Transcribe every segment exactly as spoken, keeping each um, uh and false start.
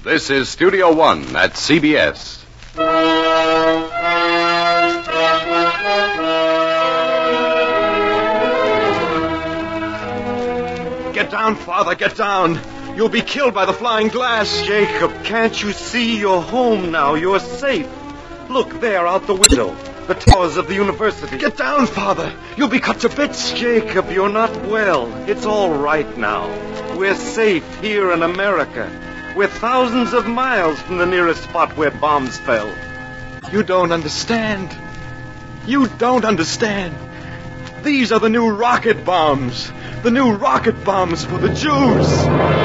This is Studio One at C B S. Get down, Father, get down. You'll be killed by the flying glass. Jacob, can't you see you're home now? You're safe. Look there out the window. The towers of the university. Get down, Father. You'll be cut to bits. Jacob, you're not well. It's all right now. We're safe here in America. We're thousands of miles from the nearest spot where bombs fell. You don't understand. You don't understand. These are the new rocket bombs. The new rocket bombs for the Jews.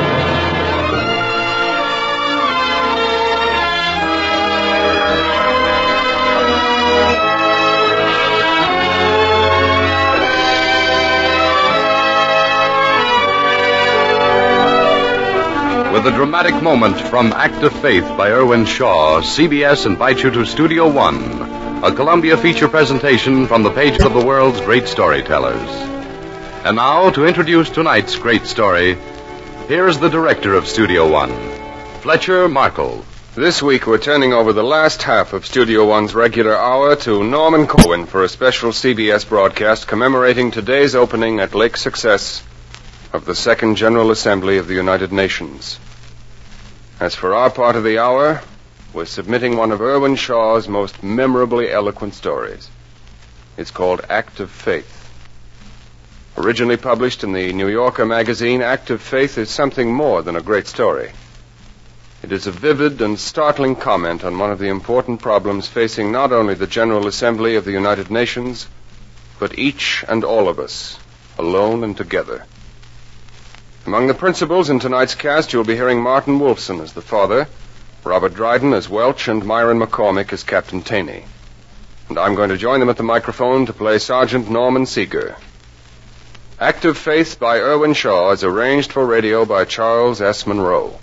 With a dramatic moment from Act of Faith by Irwin Shaw, C B S invites you to Studio One, a Columbia feature presentation from the pages of the world's great storytellers. And now, to introduce tonight's great story, here's the director of Studio One, Fletcher Markle. This week we're turning over the last half of Studio One's regular hour to Norman Cohen for a special C B S broadcast commemorating today's opening at Lake Success of the Second General Assembly of the United Nations. As for our part of the hour, we're submitting one of Irwin Shaw's most memorably eloquent stories. It's called Act of Faith. Originally published in the New Yorker magazine, Act of Faith is something more than a great story. It is a vivid and startling comment on one of the important problems facing not only the General Assembly of the United Nations, but each and all of us, alone and together. Among the principals in tonight's cast, you'll be hearing Martin Wolfson as the father, Robert Dryden as Welch, and Myron McCormick as Captain Taney. And I'm going to join them at the microphone to play Sergeant Norman Seeger. Act of Faith by Irwin Shaw is arranged for radio by Charles S. Monroe.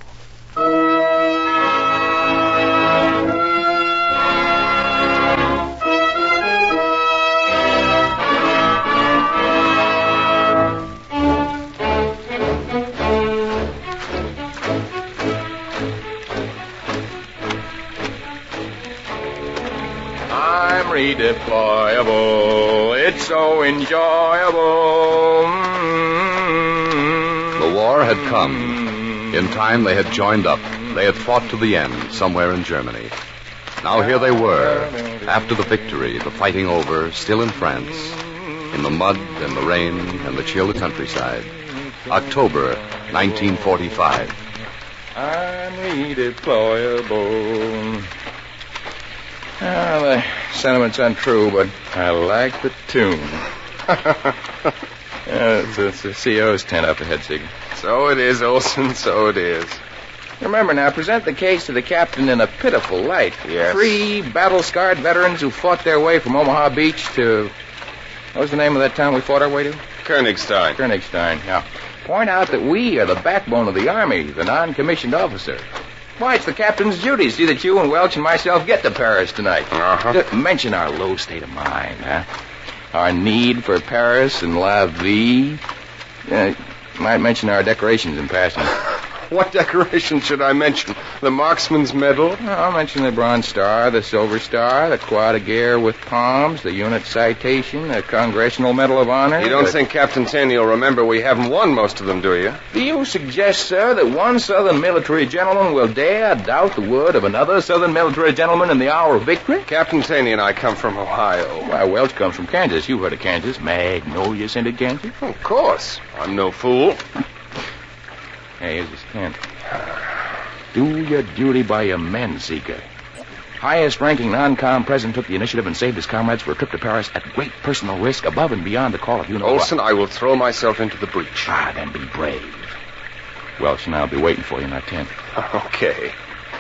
Redeployable, it's so enjoyable. Mm-hmm. The war had come. In time they had joined up. They had fought to the end somewhere in Germany. Now here they were, after the victory, the fighting over, still in France, in the mud and the rain and the chill countryside. October nineteen forty-five. I'm redeployable. Well, the sentiment's untrue, but I like the tune. Yeah, it's, it's the C O's tent up ahead, Seeger. So it is, Olson, so it is. Remember now, present the case to the captain in a pitiful light. Yes. Three battle-scarred veterans who fought their way from Omaha Beach to... What was the name of that town we fought our way to? Königstein. Königstein, yeah. Point out that we are the backbone of the Army, the non-commissioned officer. Why, it's the captain's duty to see that you and Welch and myself get to Paris tonight. Uh-huh. Just mention our low state of mind, huh? Our need for Paris and La Vie. Uh, might mention our decorations in passing. What decorations should I mention? The Marksman's Medal? No, I'll mention the Bronze Star, the Silver Star, the Croix de Guerre with palms, the Unit Citation, the Congressional Medal of Honor. You don't the... think Captain Taney will remember we haven't won most of them, do you? Do you suggest, sir, that one Southern military gentleman will dare doubt the word of another Southern military gentleman in the hour of victory? Captain Taney and I come from Ohio. Why, Welch comes from Kansas. You've heard of Kansas. Magnolia scented Kansas. Of course. I'm no fool. Hey, here's his tent. Do your duty by your men, Seeger. Highest-ranking non-com president took the initiative and saved his comrades for a trip to Paris at great personal risk, above and beyond the call of you-know-what. Olson, I will throw myself into the breach. Ah, then be brave. Welch and I'll be waiting for you in our tent. Okay.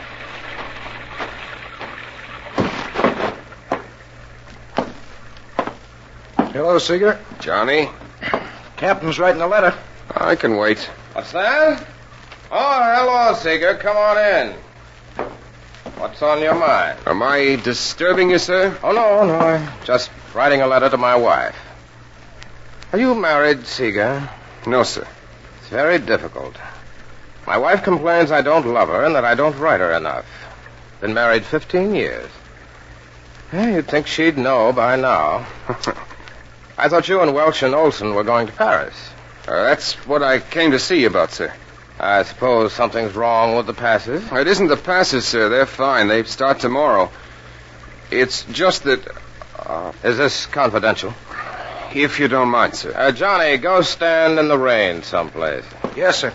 Hello, Seeger. Johnny? Captain's writing a letter. I can wait. What's that? Oh, hello, Seeger. Come on in. What's on your mind? Am I disturbing you, sir? Oh, no, no. I'm just writing a letter to my wife. Are you married, Seeger? No, sir. It's very difficult. My wife complains I don't love her and that I don't write her enough. Been married fifteen years. Yeah, you'd think she'd know by now. I thought you and Welch and Olson were going to Paris. Uh, that's what I came to see you about, sir. I suppose something's wrong with the passes. It isn't the passes, sir. They're fine. They start tomorrow. It's just that... Uh, Is this confidential? If you don't mind, sir. Uh, Johnny, go stand in the rain someplace. Yes, sir.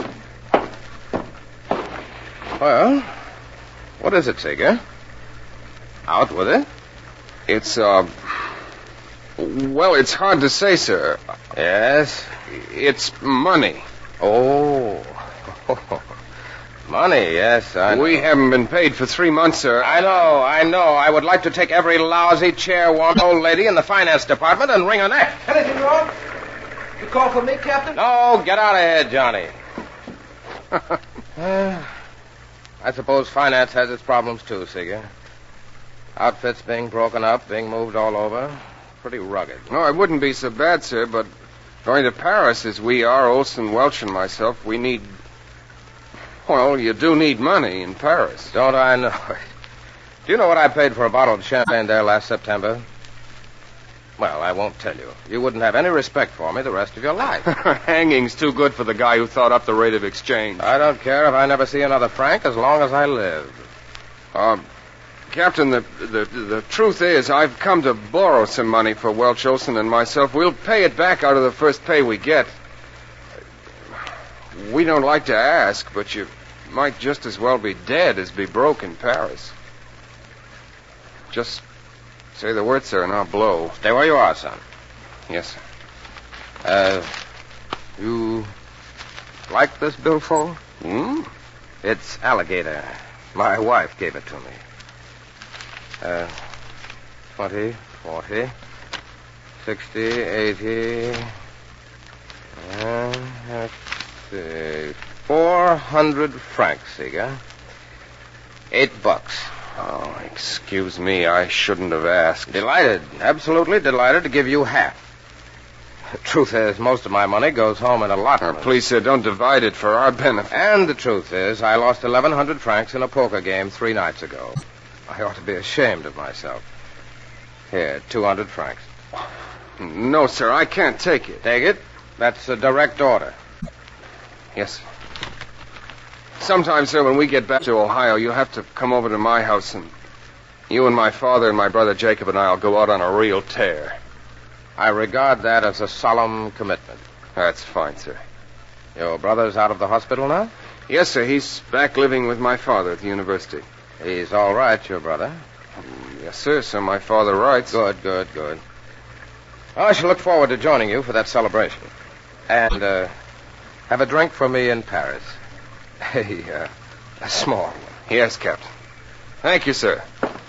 Well, what is it, Seeger? Out with it? It's, uh... Well, it's hard to say, sir. Yes? It's money. Oh. Money, yes, I know. We haven't been paid for three months, sir. I know, I know. I would like to take every lousy chair-warm old lady in the finance department and wring her neck. Anything wrong? You call for me, Captain? No, get out of here, Johnny. uh, I suppose finance has its problems, too, Seeger. Outfits being broken up, being moved all over. Pretty rugged. No, it wouldn't be so bad, sir, but going to Paris as we are, Olson, Welch, and myself, we need... Well, you do need money in Paris. Don't I know it? Do you know what I paid for a bottle of champagne there last September? Well, I won't tell you. You wouldn't have any respect for me the rest of your life. Hanging's too good for the guy who thought up the rate of exchange. I don't care if I never see another franc as long as I live. Uh, Captain, the, the the truth is I've come to borrow some money for Welch, Olson, and myself. We'll pay it back out of the first pay we get. We don't like to ask, but you might just as well be dead as be broke in Paris. Just say the word, sir, and I'll blow. Stay where you are, son. Yes, sir. Uh, you like this billfold? Hmm? It's alligator. My wife gave it to me. Uh, twenty, forty, sixty, eighty... Uh, let's see... Four hundred francs, Seeger. Eight bucks. Oh, excuse me. I shouldn't have asked. Delighted. Absolutely delighted to give you half. The truth is, most of my money goes home in allotment. Uh, please, sir, don't divide it for our benefit. And the truth is, I lost eleven hundred francs in a poker game three nights ago. I ought to be ashamed of myself. Here, two hundred francs. No, sir, I can't take it. Take it? That's a direct order. Yes, sir. Sometime, sir, when we get back to Ohio, you'll have to come over to my house, and you and my father and my brother Jacob and I will go out on a real tear. I regard that as a solemn commitment. That's fine, sir. Your brother's out of the hospital now? Yes, sir. He's back living with my father at the university. He's all right, your brother? Um, yes, sir. So my father writes. Good, good, good. Well, I shall look forward to joining you for that celebration. And, uh, have a drink for me in Paris. A, uh, a small one. Yes, Captain. Thank you, sir.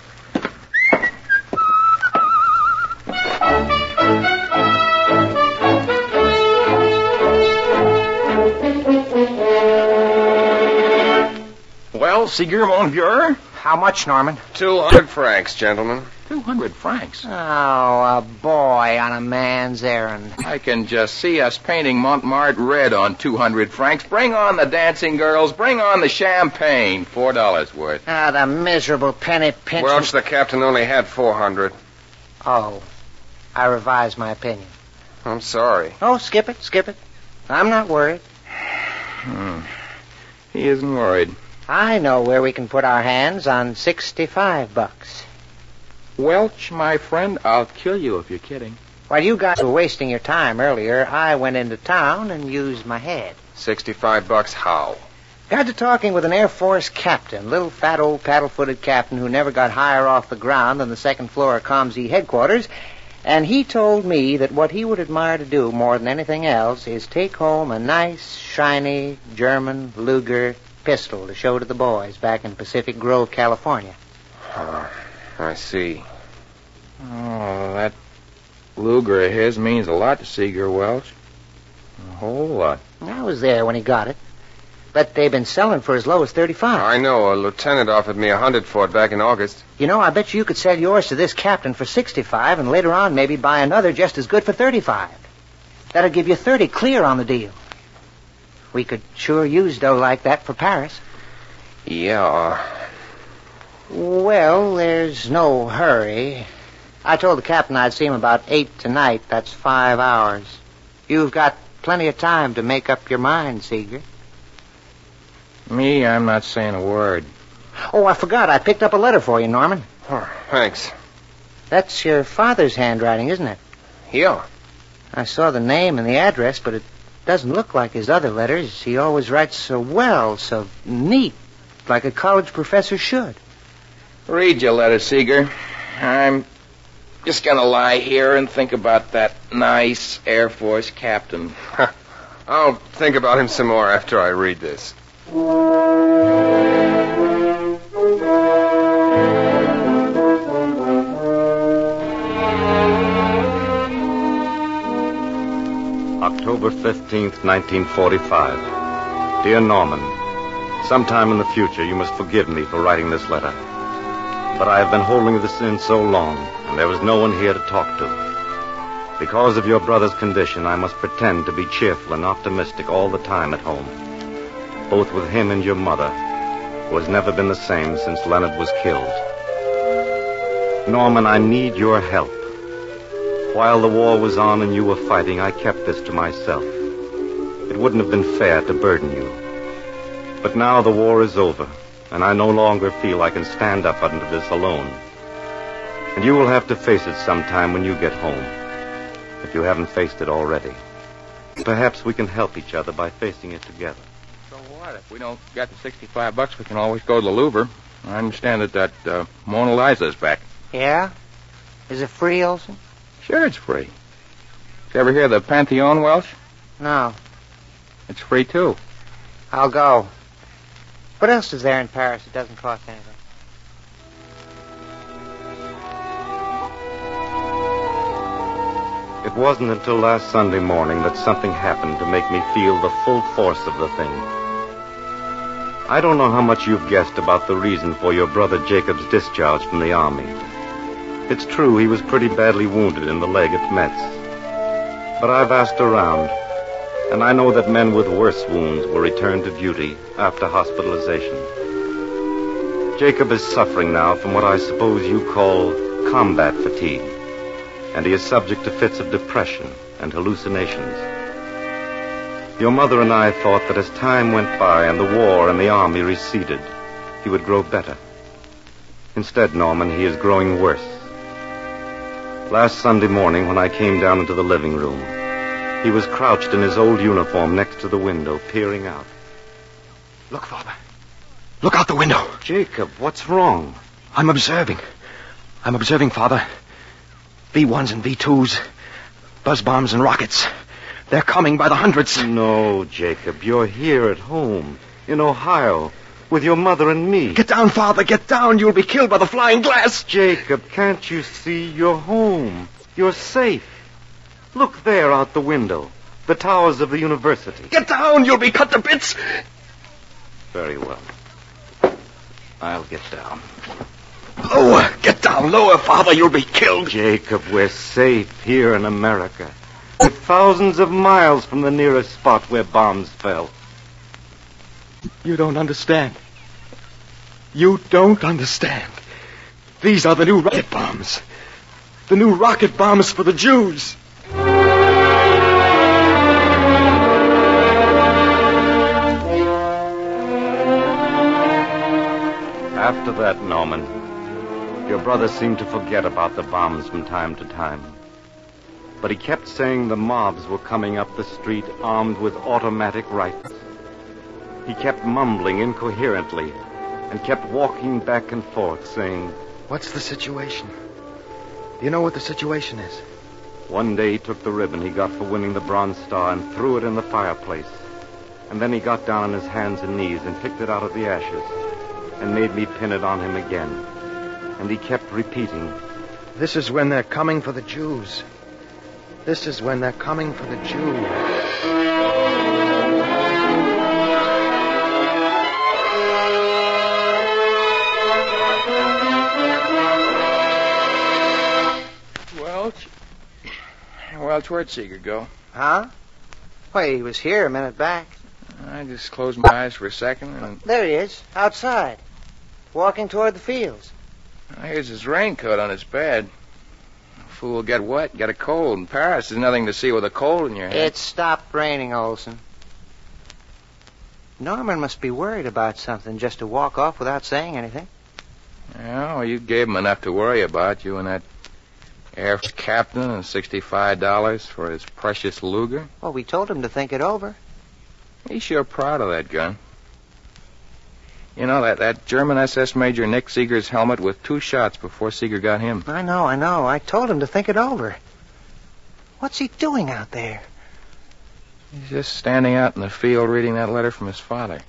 Well, Seeger, mon vieux? How much, Norman? Two hundred francs, gentlemen. Two hundred francs. Oh, a boy on a man's errand. I can just see us painting Montmartre red on two hundred francs. Bring on the dancing girls. Bring on the champagne. Four dollars worth. Ah, the miserable penny pincher. Welch, the captain only had four hundred. Oh, I revise my opinion. I'm sorry. Oh, skip it, skip it. I'm not worried. Hmm. He isn't worried. I know where we can put our hands on sixty-five bucks. Welch, my friend, I'll kill you if you're kidding. While you guys were wasting your time earlier, I went into town and used my head. Sixty-five bucks how? Got to talking with an Air Force captain, little fat old paddle-footed captain who never got higher off the ground than the second floor of ComZ headquarters, and he told me that what he would admire to do more than anything else is take home a nice, shiny German Luger pistol to show to the boys back in Pacific Grove, California. Oh, I see. Oh, that Luger of his means a lot to Seeger, Welch. A whole lot. I was there when he got it. But they've been selling for as low as thirty-five. I know. A lieutenant offered me a hundred for it back in August. You know, I bet you could sell yours to this captain for sixty-five and later on maybe buy another just as good for thirty-five. That'll give you thirty clear on the deal. We could sure use dough like that for Paris. Yeah. Well, there's no hurry. I told the captain I'd see him about eight tonight. That's five hours. You've got plenty of time to make up your mind, Seeger. Me, I'm not saying a word. Oh, I forgot. I picked up a letter for you, Norman. Oh, thanks. That's your father's handwriting, isn't it? Yeah. I saw the name and the address, but it doesn't look like his other letters. He always writes so well, so neat, like a college professor should. Read your letter, Seeger. I'm just gonna lie here and think about that nice Air Force captain. I'll think about him some more after I read this. October fifteenth, nineteen forty-five. Dear Norman, sometime in the future you must forgive me for writing this letter. But I have been holding this in so long, and there was no one here to talk to. Because of your brother's condition, I must pretend to be cheerful and optimistic all the time at home, both with him and your mother, who has never been the same since Leonard was killed. Norman, I need your help. While the war was on and you were fighting, I kept this to myself. It wouldn't have been fair to burden you. But now the war is over, and I no longer feel I can stand up under this alone. And you will have to face it sometime when you get home, if you haven't faced it already. Perhaps we can help each other by facing it together. So what? If we don't get the sixty-five bucks, we can always go to the Louvre. I understand that that uh, Mona Lisa's back. Yeah? Is it free, Olson? Sure, it's free. Did you ever hear of the Pantheon, Welsh? No. It's free, too. I'll go. What else is there in Paris that doesn't cost anything? It wasn't until last Sunday morning that something happened to make me feel the full force of the thing. I don't know how much you've guessed about the reason for your brother Jacob's discharge from the Army. It's true he was pretty badly wounded in the leg at Metz. But I've asked around, and I know that men with worse wounds were returned to duty after hospitalization. Jacob is suffering now from what I suppose you call combat fatigue, and he is subject to fits of depression and hallucinations. Your mother and I thought that as time went by and the war and the Army receded, he would grow better. Instead, Norman, he is growing worse. Last Sunday morning, when I came down into the living room, he was crouched in his old uniform next to the window, peering out. Look, Father. Look out the window. Jacob, what's wrong? I'm observing. I'm observing, Father. V ones and V twos. Buzz bombs and rockets. They're coming by the hundreds. No, Jacob, you're here at home, in Ohio, with your mother and me. Get down, Father, get down. You'll be killed by the flying glass. Jacob, can't you see you're home? You're safe. Look there out the window. The towers of the university. Get down. You'll be cut to bits. Very well. I'll get down. Lower. Get down. Lower, Father. You'll be killed. Jacob, we're safe here in America. We're thousands of miles from the nearest spot where bombs fell. You don't understand. You don't understand. These are the new rocket bombs. The new rocket bombs for the Jews. After that, Norman, your brother seemed to forget about the bombs from time to time. But he kept saying the mobs were coming up the street armed with automatic rifles. He kept mumbling incoherently and kept walking back and forth, saying, What's the situation? Do you know what the situation is? One day he took the ribbon he got for winning the Bronze Star and threw it in the fireplace. And then he got down on his hands and knees and picked it out of the ashes and made me pin it on him again. And he kept repeating, This is when they're coming for the Jews. This is when they're coming for the Jews. Welch, where'd Seeger go? Huh? Why, he was here a minute back. I just closed my eyes for a second and... There he is, outside, walking toward the fields. Here's his raincoat on his bed. Fool will get wet, get a cold. In Paris, there's nothing to see with a cold in your head. It stopped raining, Olson. Norman must be worried about something just to walk off without saying anything. Yeah, well, you gave him enough to worry about, you and that air captain and sixty-five dollars for his precious Luger. Well, we told him to think it over. He's sure proud of that gun. You know, that, that German S S Major nicked Seeger's helmet with two shots before Seeger got him. I know, I know. I told him to think it over. What's he doing out there? He's just standing out in the field reading that letter from his father.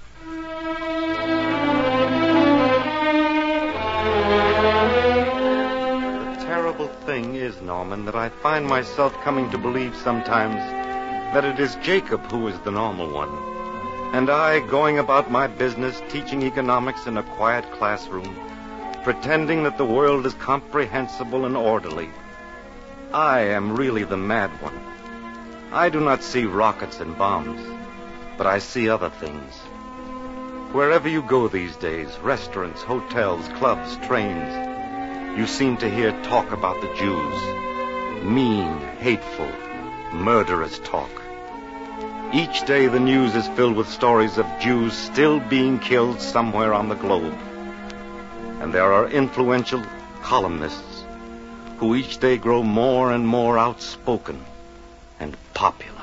The terrible thing is, Norman, that I find myself coming to believe sometimes that it is Jacob who is the normal one. And I, going about my business, teaching economics in a quiet classroom, pretending that the world is comprehensible and orderly. I am really the mad one. I do not see rockets and bombs, but I see other things. Wherever you go these days, restaurants, hotels, clubs, trains, you seem to hear talk about the Jews. Mean, hateful, murderous talk. Each day the news is filled with stories of Jews still being killed somewhere on the globe. And there are influential columnists who each day grow more and more outspoken and popular.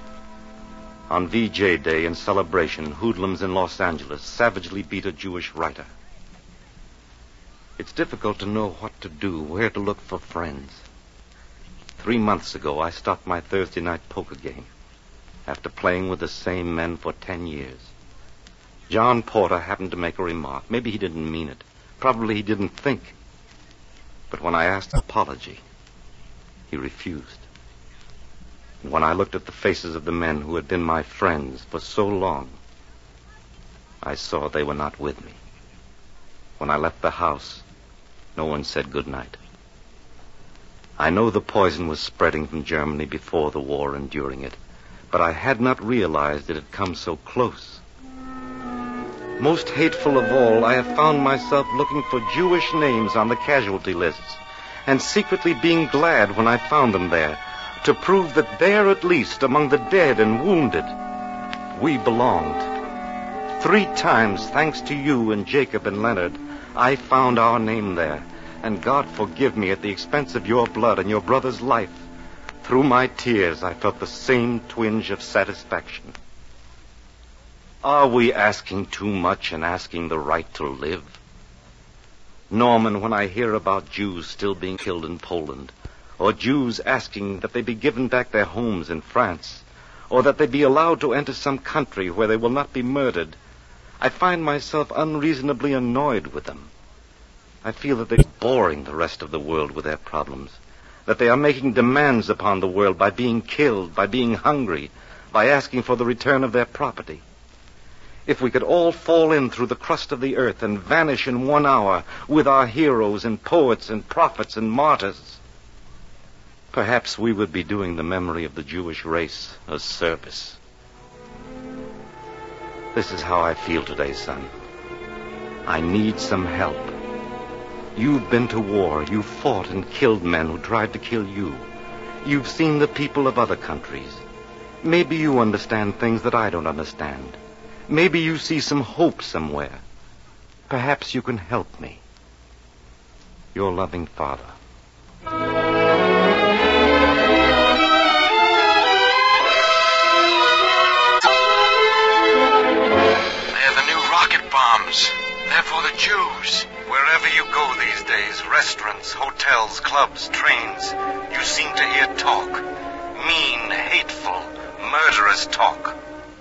On V J Day in celebration, hoodlums in Los Angeles savagely beat a Jewish writer. It's difficult to know what to do, where to look for friends. Three months ago, I stopped my Thursday night poker game after playing with the same men for ten years. John Porter happened to make a remark. Maybe he didn't mean it. Probably he didn't think. But when I asked an apology, he refused. And when I looked at the faces of the men who had been my friends for so long, I saw they were not with me. When I left the house, no one said good night. I know the poison was spreading from Germany before the war and during it, but I had not realized it had come so close. Most hateful of all, I have found myself looking for Jewish names on the casualty lists, and secretly being glad when I found them there, to prove that there, at least, among the dead and wounded, we belonged. Three times, thanks to you and Jacob and Leonard, I found our name there, and God forgive me at the expense of your blood and your brother's life. Through my tears, I felt the same twinge of satisfaction. Are we asking too much and asking the right to live? Norman, when I hear about Jews still being killed in Poland, or Jews asking that they be given back their homes in France, or that they be allowed to enter some country where they will not be murdered, I find myself unreasonably annoyed with them. I feel that they're boring the rest of the world with their problems, that they are making demands upon the world by being killed, by being hungry, by asking for the return of their property. If we could all fall in through the crust of the earth and vanish in one hour with our heroes and poets and prophets and martyrs, perhaps we would be doing the memory of the Jewish race a service. This is how I feel today, son. I need some help. You've been to war. You've fought and killed men who tried to kill you. You've seen the people of other countries. Maybe you understand things that I don't understand. Maybe you see some hope somewhere. Perhaps you can help me. Your loving father. They're the new rocket bombs. They're for the Jews. Wherever you go these days, restaurants, hotels, clubs, trains, you seem to hear talk. Mean, hateful, murderous talk.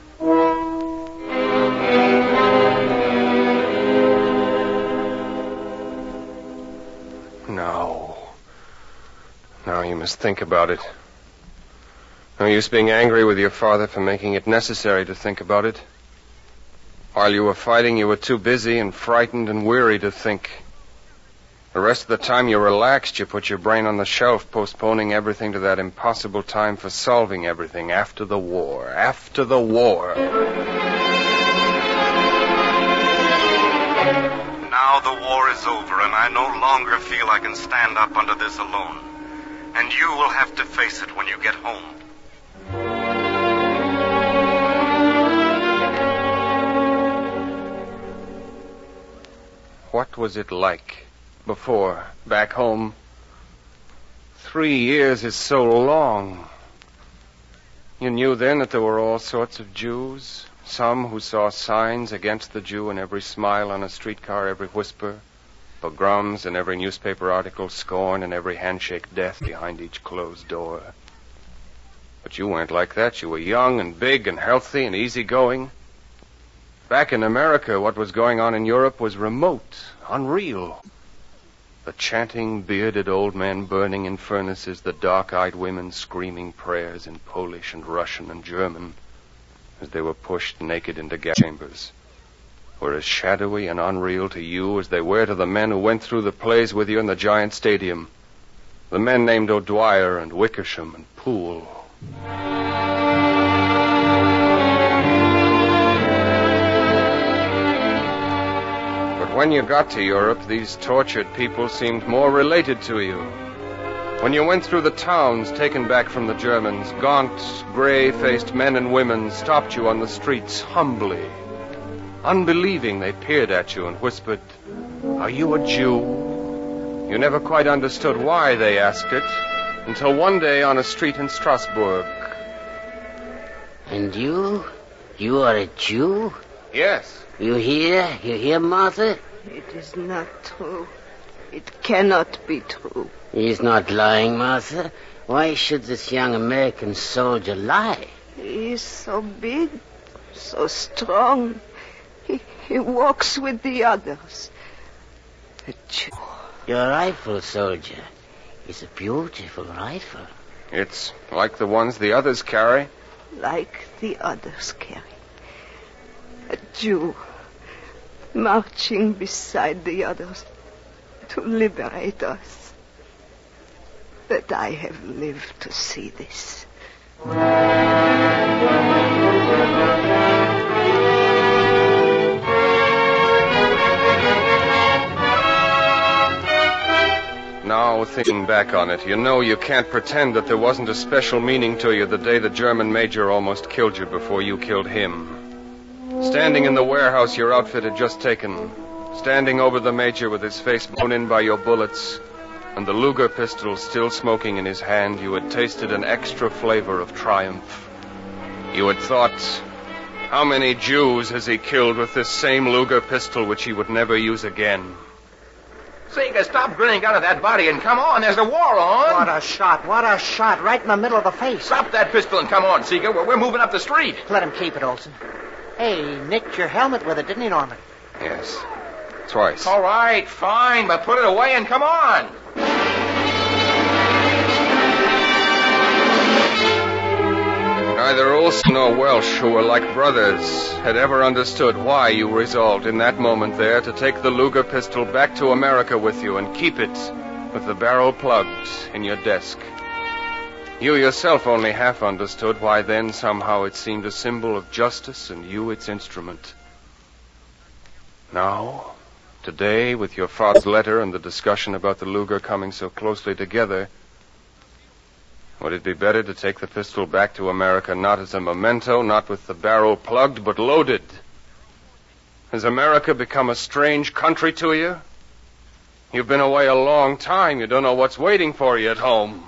No. Now you must think about it. No use being angry with your father for making it necessary to think about it. While you were fighting, you were too busy and frightened and weary to think. The rest of the time you relaxed, you put your brain on the shelf, postponing everything to that impossible time for solving everything after the war. After the war. Now the war is over, and I no longer feel I can stand up under this alone. And you will have to face it when you get home. What was it like before, back home? Three years is so long. You knew then that there were all sorts of Jews, some who saw signs against the Jew in every smile on a streetcar, every whisper, pogroms in every newspaper article, scorn in every handshake, death behind each closed door. But you weren't like that. You were young and big and healthy and easygoing. Back in America, what was going on in Europe was remote, unreal. The chanting, bearded old men burning in furnaces, the dark-eyed women screaming prayers in Polish and Russian and German as they were pushed naked into gas chambers, were as shadowy and unreal to you as they were to the men who went through the plays with you in the giant stadium, the men named O'Dwyer and Wickersham and Poole. When you got to Europe, these tortured people seemed more related to you. When you went through the towns taken back from the Germans, gaunt, gray-faced men and women stopped you on the streets humbly. Unbelieving, they peered at you and whispered, "Are you a Jew?" You never quite understood why they asked it, until one day on a street in Strasbourg. And you? You are a Jew? Yes. You hear? You hear, Martha? It is not true. It cannot be true. He's not lying, Martha. Why should this young American soldier lie? He is so big, so strong. He, he walks with the others. A Jew. Your rifle, soldier, is a beautiful rifle. It's like the ones the others carry. Like the others carry. A Jew marching beside the others to liberate us. But I have lived to see this. Now, thinking back on it, you know you can't pretend that there wasn't a special meaning to you the day the German major almost killed you before you killed him. Standing in the warehouse your outfit had just taken, standing over the major with his face blown in by your bullets, and the Luger pistol still smoking in his hand, you had tasted an extra flavor of triumph. You had thought, how many Jews has he killed with this same Luger pistol which he would never use again? Seeger, stop grinning out of that body and come on. There's a war on. What a shot. What a shot. Right in the middle of the face. Stop that pistol and come on, Seeger. We're, we're moving up the street. Let him keep it, Olson. Hey, he nicked your helmet with it, didn't he, Norman? Yes. Twice. All right, fine, but put it away and come on. Neither Olson nor Welsh, who were like brothers, had ever understood why you resolved in that moment there to take the Luger pistol back to America with you and keep it with the barrel plugged in your desk. You yourself only half understood why then somehow it seemed a symbol of justice and you its instrument. Now, today, with your father's letter and the discussion about the Luger coming so closely together, would it be better to take the pistol back to America not as a memento, not with the barrel plugged, but loaded? Has America become a strange country to you? You've been away a long time. You don't know what's waiting for you at home.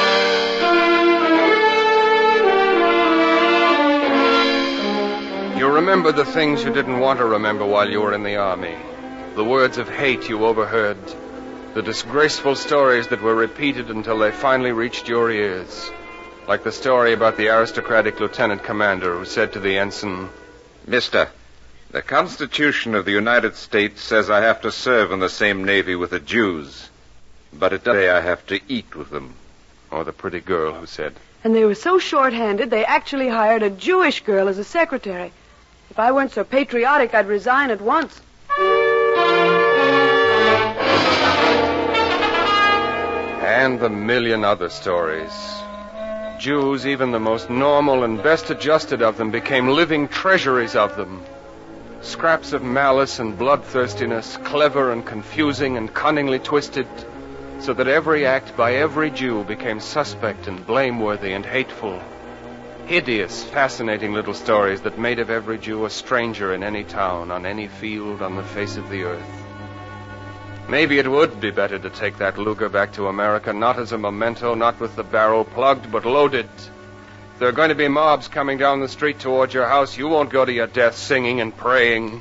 You remember the things you didn't want to remember while you were in the army. The words of hate you overheard. The disgraceful stories that were repeated until they finally reached your ears. Like the story about the aristocratic lieutenant commander who said to the ensign, "Mister, the Constitution of the United States says I have to serve in the same Navy with the Jews, but it doesn't say I have to eat with them." Or the pretty girl who said, "And they were so short-handed, they actually hired a Jewish girl as a secretary. If I weren't so patriotic, I'd resign at once." And the million other stories. Jews, even the most normal and best adjusted of them, became living treasuries of them. Scraps of malice and bloodthirstiness, clever and confusing and cunningly twisted, so that every act by every Jew became suspect and blameworthy and hateful. Hideous, fascinating little stories that made of every Jew a stranger in any town, on any field, on the face of the earth. Maybe it would be better to take that Luger back to America, not as a memento, not with the barrel plugged, but loaded. If there are going to be mobs coming down the street towards your house, you won't go to your death singing and praying.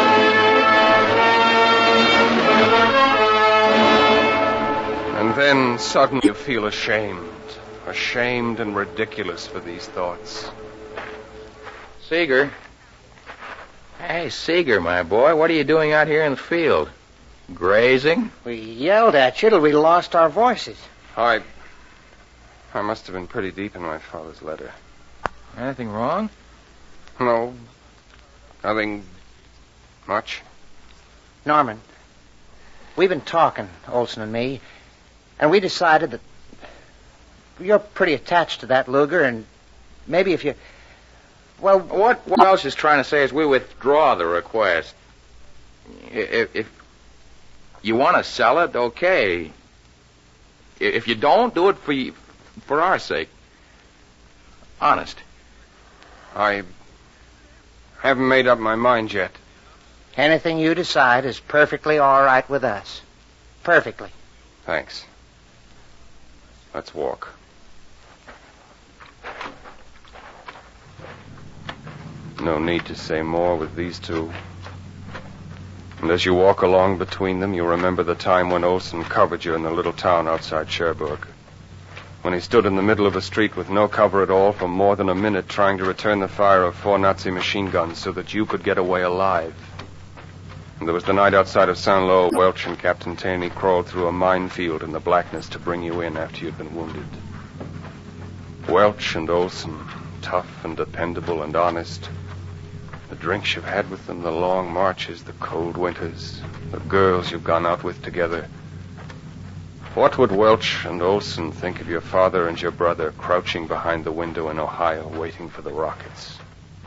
And then suddenly you feel ashamed. Ashamed and ridiculous for these thoughts. Seeger. Hey, Seeger, my boy, what are you doing out here in the field? Grazing? We yelled at you till we lost our voices. I... I must have been pretty deep in my father's letter. Anything wrong? No. Nothing much. Norman, we've been talking, Olson and me, and we decided that you're pretty attached to that Luger, and maybe if you... Well... What, what else is trying to say is we withdraw the request. If, if you want to sell it, okay. If you don't, do it for, you, for our sake. Honest. I haven't made up my mind yet. Anything you decide is perfectly all right with us. Perfectly. Thanks. Let's walk. No need to say more with these two. And as you walk along between them, you remember the time when Olson covered you in the little town outside Cherbourg. When he stood in the middle of a street with no cover at all for more than a minute trying to return the fire of four Nazi machine guns so that you could get away alive. And there was the night outside of Saint-Lô, Welch and Captain Taney crawled through a minefield in the blackness to bring you in after you'd been wounded. Welch and Olson, tough and dependable and honest. The drinks you've had with them, the long marches, the cold winters, the girls you've gone out with together. What would Welch and Olson think of your father and your brother crouching behind the window in Ohio waiting for the rockets?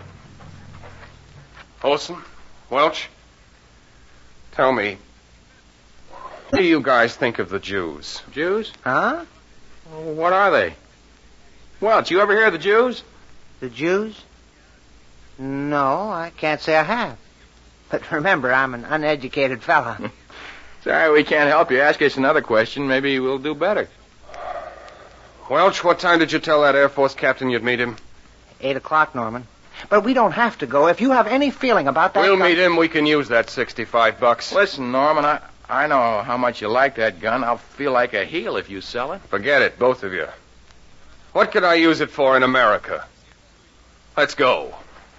Olson? Welch? Tell me, what do you guys think of the Jews? Jews? Huh? What are they? Welch, you ever hear of the Jews? The Jews? No, I can't say I have. But remember, I'm an uneducated fella. Sorry we can't help you. Ask us another question. Maybe we'll do better. Welch, what time did you tell that Air Force captain you'd meet him? Eight o'clock, Norman. But we don't have to go. If you have any feeling about that... We'll gun... meet him. We can use that sixty-five bucks. Listen, Norman, I, I know how much you like that gun. I'll feel like a heel if you sell it. Forget it, both of you. What could I use it for in America? Let's go.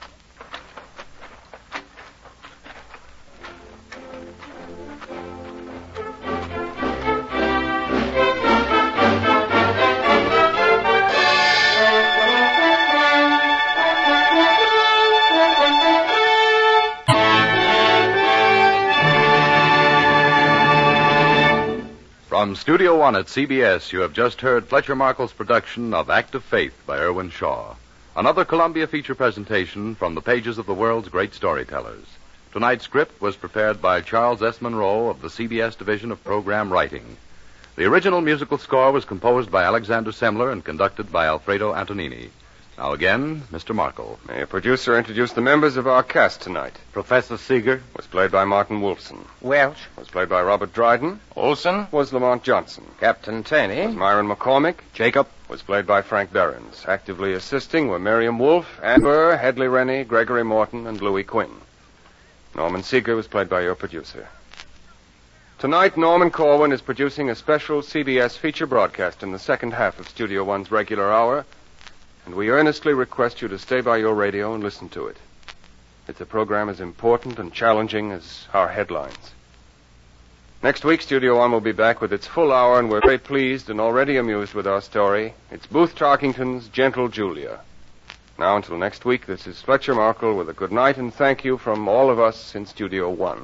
From Studio One at C B S, you have just heard Fletcher Markle's production of Act of Faith by Irwin Shaw. Another Columbia feature presentation from the pages of the world's great storytellers. Tonight's script was prepared by Charles S. Monroe of the C B S Division of Program Writing. The original musical score was composed by Alexander Semler and conducted by Alfredo Antonini. Now again, Mister Markle. May a producer introduce the members of our cast tonight. Professor Seeger was played by Martin Wolfson. Welch was played by Robert Dryden. Olson was Lamont Johnson. Captain Taney was Myron McCormick. Jacob was played by Frank Behrens. Actively assisting were Miriam Wolfe, Amber, Hedley Rennie, Gregory Morton, and Louis Quinn. Norman Seeger was played by your producer. Tonight, Norman Corwin is producing a special C B S feature broadcast in the second half of Studio One's regular hour, and we earnestly request you to stay by your radio and listen to it. It's a program as important and challenging as our headlines. Next week, Studio One will be back with its full hour, and we're very pleased and already amused with our story. It's Booth Tarkington's Gentle Julia. Now, until next week, this is Fletcher Markle with a good night and thank you from all of us in Studio One.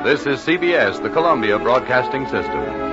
This is C B S, the Columbia Broadcasting System.